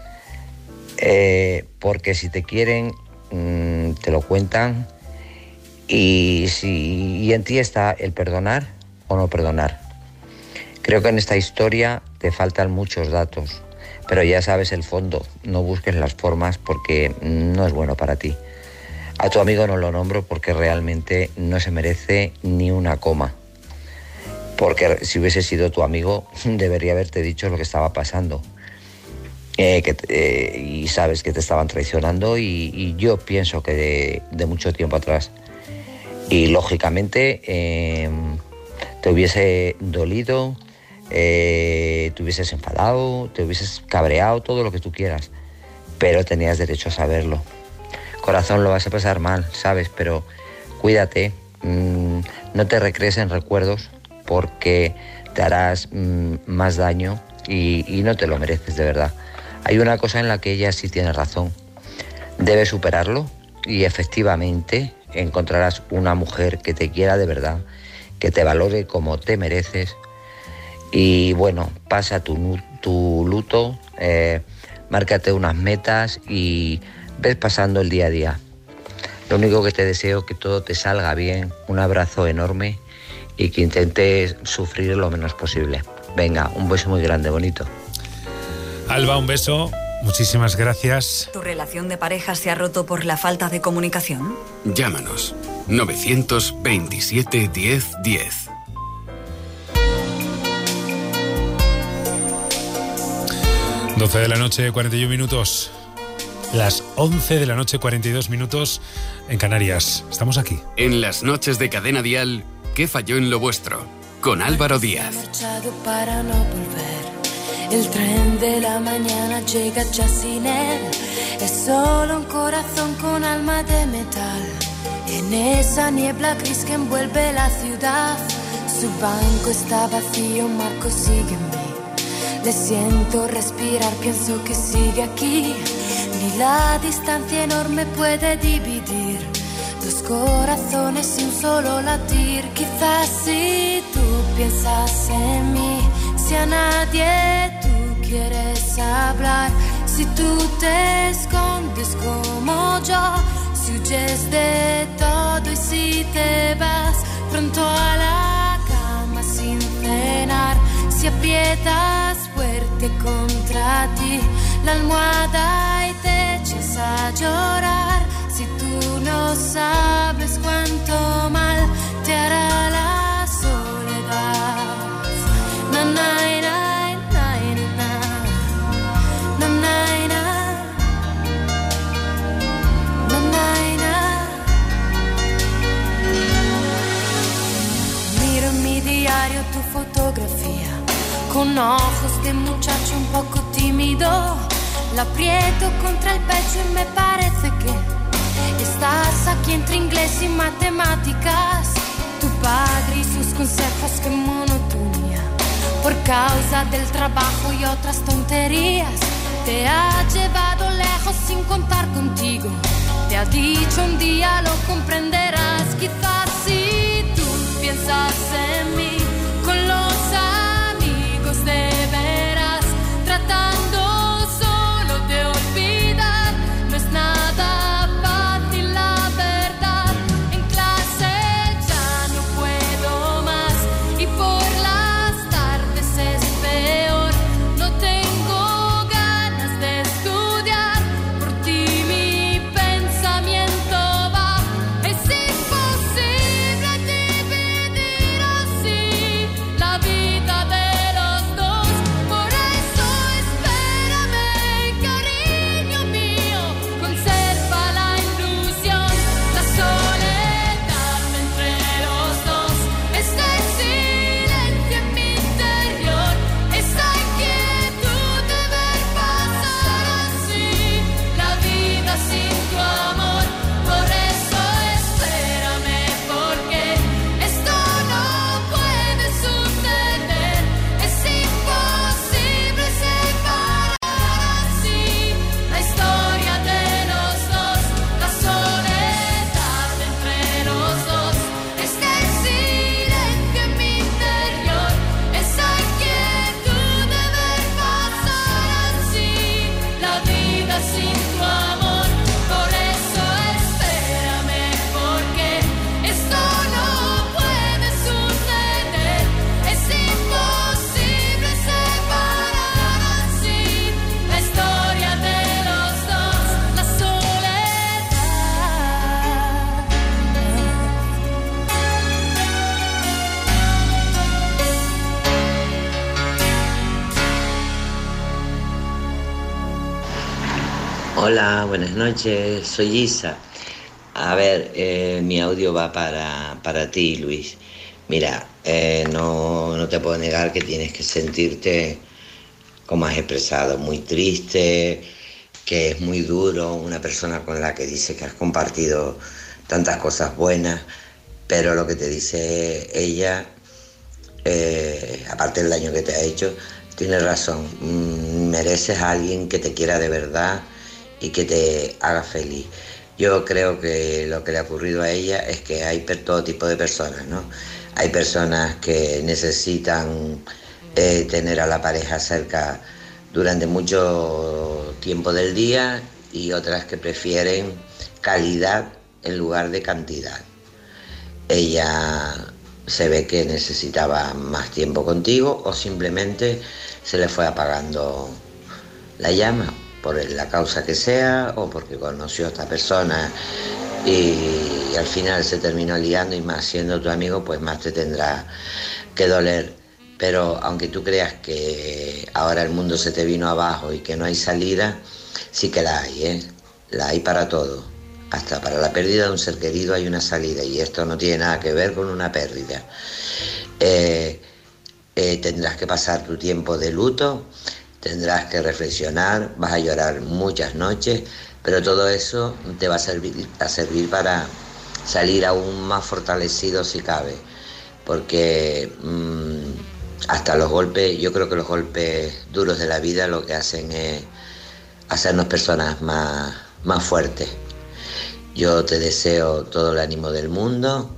eh, porque si te quieren, mmm, te lo cuentan y, si, y en ti está el perdonar o no perdonar. Creo que en esta historia te faltan muchos datos, pero ya sabes el fondo, no busques las formas porque no es bueno para ti. A tu amigo no lo nombro porque realmente no se merece ni una coma. Porque si hubiese sido tu amigo, debería haberte dicho lo que estaba pasando. Eh, que, eh, y sabes que te estaban traicionando y, y yo pienso que de, de mucho tiempo atrás. Y lógicamente eh, te hubiese dolido, eh, te hubieses enfadado, te hubieses cabreado, todo lo que tú quieras. Pero tenías derecho a saberlo. Corazón, lo vas a pasar mal, ¿sabes? Pero cuídate, mmm, no te recrees en recuerdos porque te harás mmm, más daño y, y no te lo mereces, de verdad. Hay una cosa en la que ella sí tiene razón. Debes superarlo y efectivamente encontrarás una mujer que te quiera de verdad, que te valore como te mereces. Y bueno, pasa tu, tu luto, eh, márcate unas metas y ves pasando el día a día. Lo único que te deseo es que todo te salga bien, un abrazo enorme y que intentes sufrir lo menos posible. Venga, un beso muy grande, bonito. Alba, un beso, muchísimas gracias. ¿Tu relación de pareja se ha roto por la falta de comunicación? Llámanos novecientos veintisiete diez diez. doce de la noche, cuarenta y un minutos. Las once de la noche, cuarenta y dos minutos en Canarias. Estamos aquí. En las noches de Cadena Dial, ¿qué falló en lo vuestro? Con Álvaro Díaz. Marchado para no volver. El tren de la mañana llega ya sin él. Es solo un corazón con alma de metal. En esa niebla gris que envuelve la ciudad. Su banco está vacío, Marco sigue en mí. Le siento respirar, pienso que sigue aquí. Ni la distancia enorme puede dividir dos corazones y un solo latir. Quizás si tú piensas en mí, si a nadie tú quieres hablar, si tú te escondes como yo, si huyes de todo y si te vas pronto a la cama sin cenar, si aprietas fuerte contra ti la almohada y te echas a llorar, si tú no sabes cuánto mal te hará la soledad. Na, na, na, na, na, na, na, na, na, na. Miro en mi diario tu fotografía, con ojos de muchacho un poco tímido. La aprieto contra el pecho y me parece que estás aquí entre inglés y matemáticas. Tu padre y sus consejos, qué monotonía. Por causa del trabajo y otras tonterías, te ha llevado lejos sin contar contigo. Te ha dicho un día lo comprenderás. Quizás si tú piensas en mí, con los amigos de veras, tratando Hola, buenas noches, soy Isa. A ver, eh, mi audio va para, para ti, Luis. Mira, eh, no, no te puedo negar que tienes que sentirte, como has expresado, muy triste, que es muy duro, una persona con la que dice que has compartido tantas cosas buenas, pero lo que te dice ella, eh, aparte del daño que te ha hecho, tienes razón. Mm, mereces a alguien que te quiera de verdad y que te haga feliz. Yo creo que lo que le ha ocurrido a ella es que hay per- todo tipo de personas, ¿no? Hay personas que necesitan eh, tener a la pareja cerca durante mucho tiempo del día y otras que prefieren calidad en lugar de cantidad. Ella se ve que necesitaba más tiempo contigo o simplemente se le fue apagando la llama por la causa que sea o porque conoció a esta persona y, y al final se terminó liando, y más siendo tu amigo pues más te tendrá que doler. Pero aunque tú creas que ahora el mundo se te vino abajo y que no hay salida, sí que la hay, ¿eh? La hay para todo. Hasta para la pérdida de un ser querido hay una salida, y esto no tiene nada que ver con una pérdida. Eh, eh, tendrás que pasar tu tiempo de luto, tendrás que reflexionar, vas a llorar muchas noches, pero todo eso te va a servir, a servir para salir aún más fortalecido si cabe, porque mmm, hasta los golpes, yo creo que los golpes duros de la vida lo que hacen es hacernos personas más, más fuertes. Yo te deseo todo el ánimo del mundo,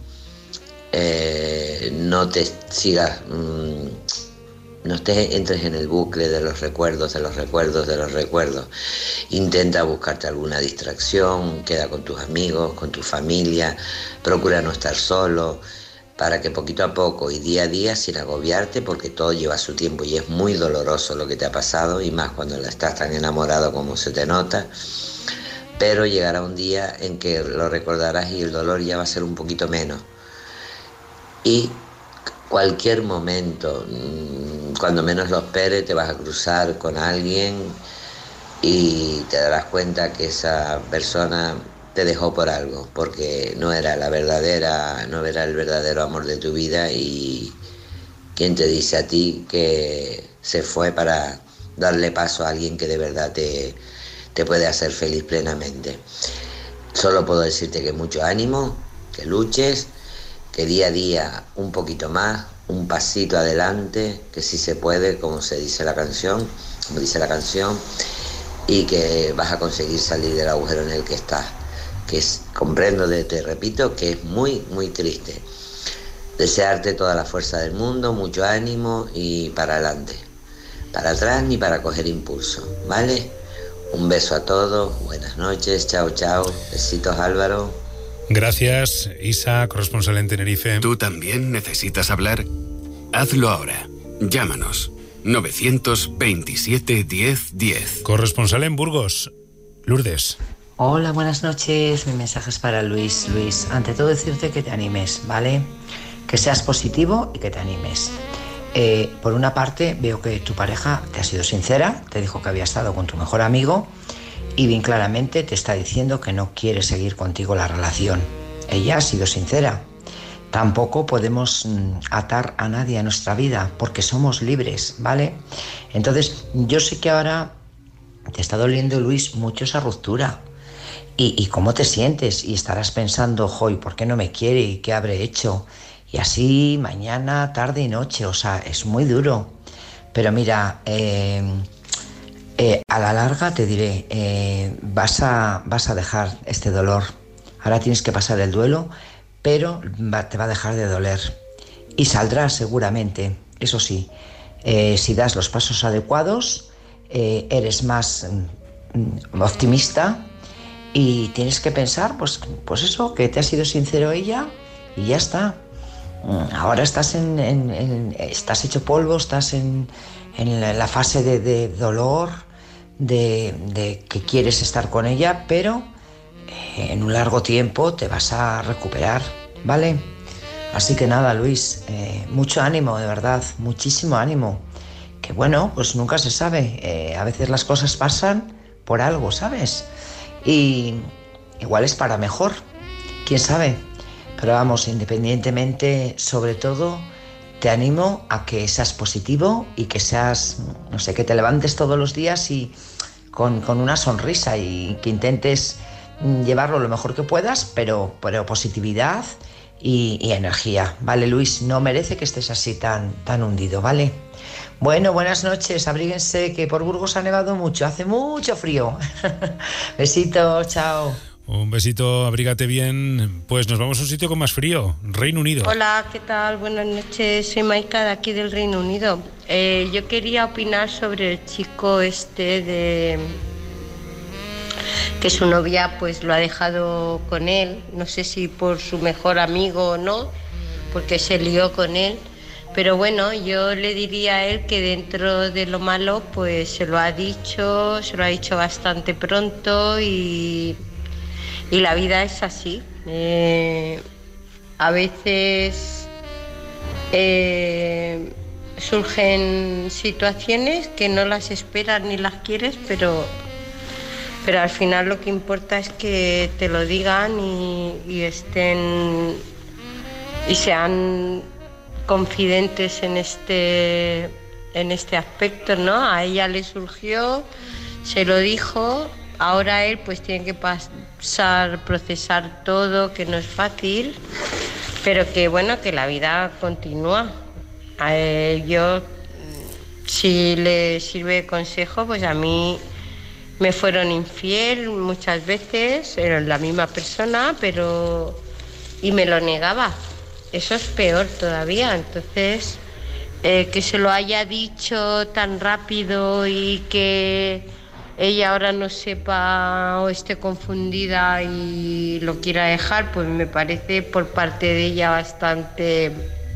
eh, no te sigas, mmm, no te entres en el bucle de los recuerdos, de los recuerdos, de los recuerdos. Intenta buscarte alguna distracción, queda con tus amigos, con tu familia, procura no estar solo, para que poquito a poco y día a día, sin agobiarte, porque todo lleva su tiempo y es muy doloroso lo que te ha pasado, y más cuando estás tan enamorado como se te nota, pero llegará un día en que lo recordarás y el dolor ya va a ser un poquito menos. Y cualquier momento, cuando menos lo esperes, te vas a cruzar con alguien y te darás cuenta que esa persona te dejó por algo, porque no era la verdadera, no era el verdadero amor de tu vida, y quién te dice a ti que se fue para darle paso a alguien que de verdad te, te puede hacer feliz plenamente. Solo puedo decirte que mucho ánimo, que luches, que día a día un poquito más, un pasito adelante, que sí se puede, como se dice la canción, como dice la canción, y que vas a conseguir salir del agujero en el que estás. Que es, comprendo, de, te repito, que es muy, muy triste. Desearte toda la fuerza del mundo, mucho ánimo y para adelante. Para atrás ni para coger impulso, ¿vale? Un beso a todos, buenas noches, chao, chao. Besitos, Álvaro. Gracias, Isa, corresponsal en Tenerife. ¿Tú también necesitas hablar? Hazlo ahora. Llámanos. novecientos veintisiete diez diez. Corresponsal en Burgos, Lourdes. Hola, buenas noches. Mi mensaje es para Luis. Luis, ante todo decirte que te animes, ¿vale? Que seas positivo y que te animes. Eh, por una parte, veo que tu pareja te ha sido sincera, te dijo que había estado con tu mejor amigo y bien claramente te está diciendo que no quiere seguir contigo la relación. Ella ha sido sincera. Tampoco podemos mm, atar a nadie a nuestra vida porque somos libres, ¿vale? Entonces, yo sé que ahora te está doliendo, Luis, mucho esa ruptura. Y, y cómo te sientes, y estarás pensando, joy, ¿por qué no me quiere? ¿Y qué habré hecho? Y así mañana, tarde y noche, o sea, es muy duro. Pero mira, eh, eh, a la larga te diré, eh, vas a, vas a dejar este dolor. Ahora tienes que pasar el duelo, pero va, te va a dejar de doler. Y saldrás seguramente, eso sí, eh, si das los pasos adecuados, eh, eres más mm, optimista. Y tienes que pensar, pues, pues eso, que te ha sido sincero ella y ya está. Ahora estás en, en, en estás hecho polvo, estás en, en la fase de, de dolor, de, de que quieres estar con ella, pero en un largo tiempo te vas a recuperar, ¿vale? Así que nada, Luis, eh, mucho ánimo, de verdad, muchísimo ánimo. Que bueno, pues nunca se sabe, eh, a veces las cosas pasan por algo, ¿sabes? Y igual es para mejor, quién sabe. Pero vamos, independientemente, sobre todo, te animo a que seas positivo y que seas, no sé, que te levantes todos los días y con, con una sonrisa y que intentes llevarlo lo mejor que puedas, pero, pero positividad y, y energía, ¿vale, Luis? No merece que estés así tan, tan hundido, ¿vale? Bueno, buenas noches, abríguense que por Burgos ha nevado mucho, hace mucho frío. Besitos, chao. Un besito, abrígate bien. Pues nos vamos a un sitio con más frío, Reino Unido. Hola, ¿qué tal? Buenas noches, soy Maika de aquí del Reino Unido. Eh, yo quería opinar sobre el chico este de... que su novia pues lo ha dejado con él, no sé si por su mejor amigo o no, porque se lió con él. Pero bueno, yo le diría a él que dentro de lo malo pues se lo ha dicho, se lo ha dicho bastante pronto y, y la vida es así. Eh, a veces eh, surgen situaciones que no las esperas ni las quieres, pero, pero al final lo que importa es que te lo digan y, y estén y sean confidentes en este en este aspecto, ¿no? A ella le surgió, se lo dijo, ahora él pues tiene que pasar, procesar todo, que no es fácil, pero que bueno, que la vida continúa. A él, yo, si le sirve de consejo, pues a mí me fueron infiel muchas veces, era la misma persona, pero y me lo negaba. Eso es peor todavía, entonces eh, que se lo haya dicho tan rápido y que ella ahora no sepa o esté confundida y lo quiera dejar, pues me parece por parte de ella bastante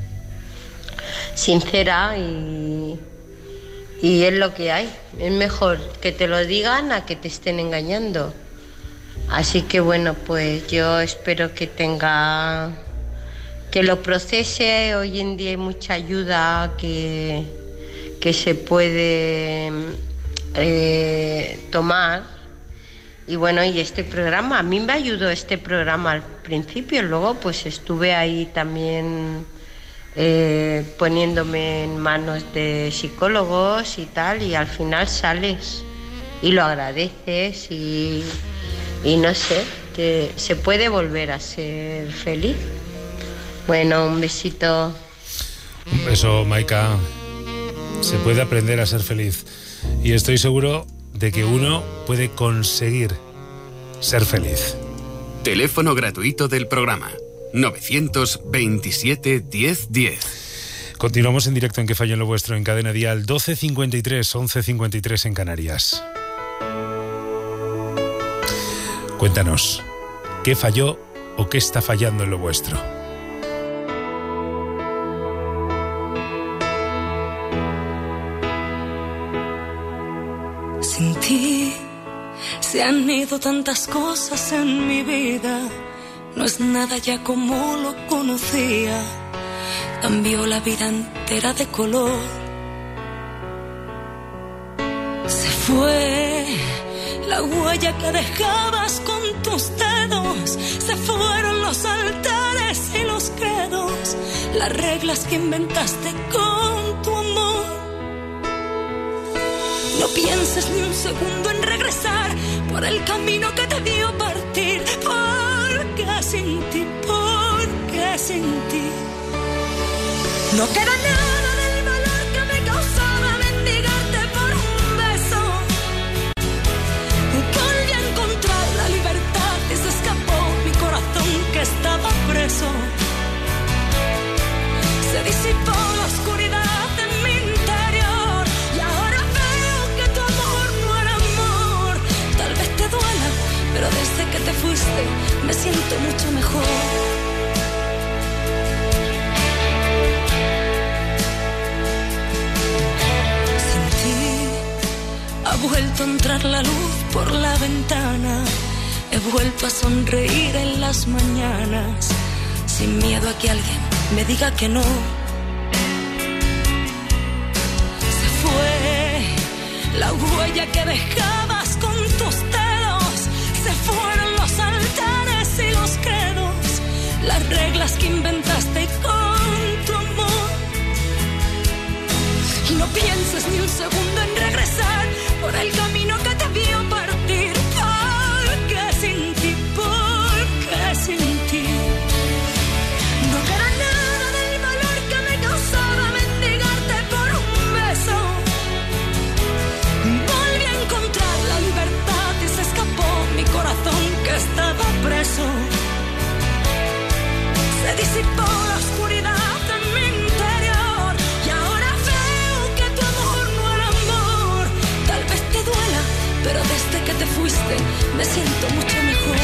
sincera y, y es lo que hay. Es mejor que te lo digan a que te estén engañando. Así que bueno, pues yo espero que tenga... que lo procese. Hoy en día hay mucha ayuda que, que se puede eh, tomar. Y bueno, y este programa, a mí me ayudó este programa al principio, luego pues estuve ahí también eh, poniéndome en manos de psicólogos y tal, y al final sales y lo agradeces y, y no sé, que se puede volver a ser feliz. Bueno, un besito. Un beso, Maika. Se puede aprender a ser feliz. Y estoy seguro de que uno puede conseguir ser feliz. Teléfono gratuito del programa. novecientos veintisiete diez diez. Continuamos en directo en Que Fallo en lo Vuestro en Cadena Dial, doce cincuenta y tres, once cincuenta y tres en Canarias. Cuéntanos, ¿qué falló o qué está fallando en lo vuestro? Sin ti se han ido tantas cosas en mi vida. No es nada ya como lo conocía. Cambió la vida entera de color. Se fue la huella que dejabas con tus dedos. Se fueron los altares y los credos, las reglas que inventaste con tu amor. No pienses ni un segundo en regresar por el camino que te vio partir. Porque sin ti, porque sin ti no queda nada del valor que me causaba mendigarte por un beso. Volví a encontrar la libertad y se escapó mi corazón que estaba preso. Se disipó la oscuridad de mi interior y ahora veo que tu amor no era amor. Tal vez te duela, pero desde que te fuiste me siento mucho mejor. Ha vuelto a entrar la luz por la ventana. He vuelto a sonreír en las mañanas, sin miedo a que alguien me diga que no. Se fue la huella que dejabas con tus dedos. Se fueron los altares y los credos, las reglas que inventaste con tu amor. Y no pienses ni un segundo en regresar por el camino que te vio partir. Porque sin ti, porque sin ti no queda nada del valor que me causaba mendigarte por un beso. fuiste, me siento mucho mejor.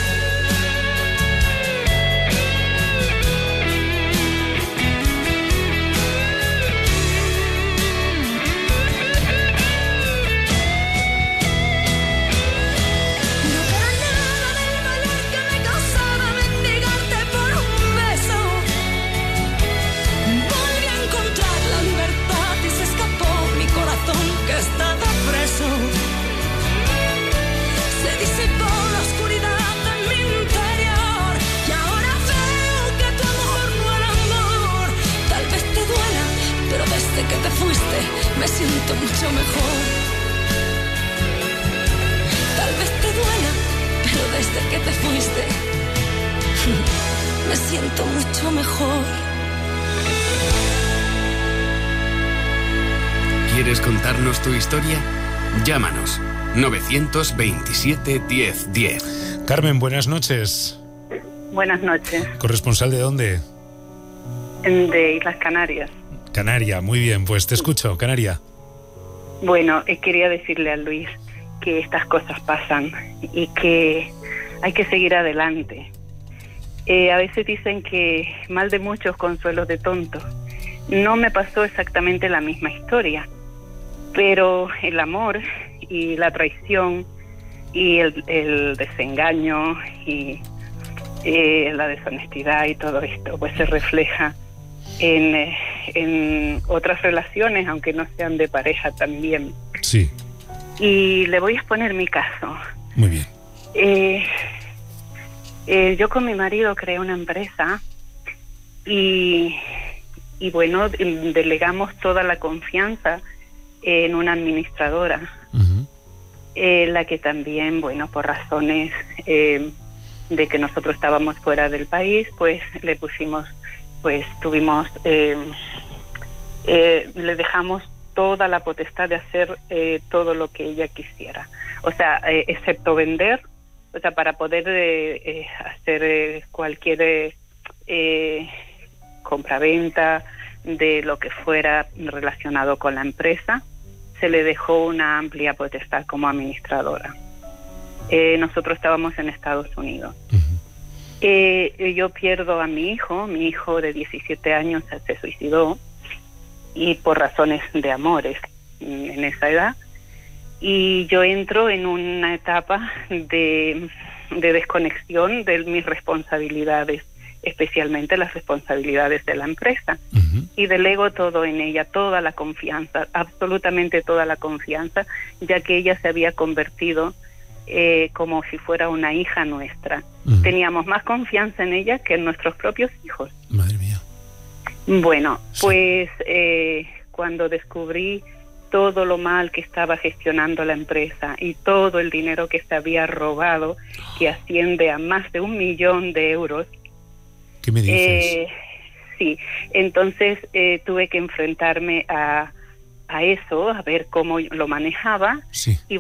Que te fuiste, me siento mucho mejor. Tal vez te duela, pero desde que te fuiste, me siento mucho mejor. ¿Quieres contarnos tu historia? Llámanos novecientos veintisiete diez diez. Carmen, buenas noches. Buenas noches. ¿Corresponsal de dónde? De Islas Canarias. Canaria, muy bien, pues te escucho, Canaria. Bueno, eh, quería decirle a Luis que estas cosas pasan y que hay que seguir adelante. Eh, a veces dicen que mal de muchos, consuelos de tontos. No me pasó exactamente la misma historia, pero el amor y la traición y el, el desengaño y eh, la deshonestidad y todo esto, pues se refleja en, eh, en otras relaciones, aunque no sean de pareja también. Sí. Y le voy a exponer mi caso. Muy bien. Eh, eh, yo con mi marido creé una empresa y, y bueno, delegamos toda la confianza en una administradora, uh-huh. eh, la que también, bueno, por razones eh, de que nosotros estábamos fuera del país, pues le pusimos, pues tuvimos, eh, eh, le dejamos toda la potestad de hacer eh, todo lo que ella quisiera. O sea, eh, excepto vender, o sea, para poder eh, eh, hacer eh, cualquier eh, eh, compraventa de lo que fuera relacionado con la empresa, se le dejó una amplia potestad como administradora. Eh, nosotros estábamos en Estados Unidos. Uh-huh. Eh, yo pierdo a mi hijo, mi hijo de diecisiete años se suicidó, y por razones de amores en esa edad, y yo entro en una etapa de, de desconexión de mis responsabilidades, especialmente las responsabilidades de la empresa, uh-huh. y delego todo en ella, toda la confianza, absolutamente toda la confianza, ya que ella se había convertido eh, como si fuera una hija nuestra. Uh-huh. Teníamos más confianza en ella que en nuestros propios hijos. Madre mía. Bueno, pues eh, cuando descubrí todo lo mal que estaba gestionando la empresa y todo el dinero que se había robado, que asciende a más de un millón de euros. ¿Qué me dices? Eh, sí, entonces eh, tuve que enfrentarme a, a eso, a ver cómo lo manejaba. Sí. Y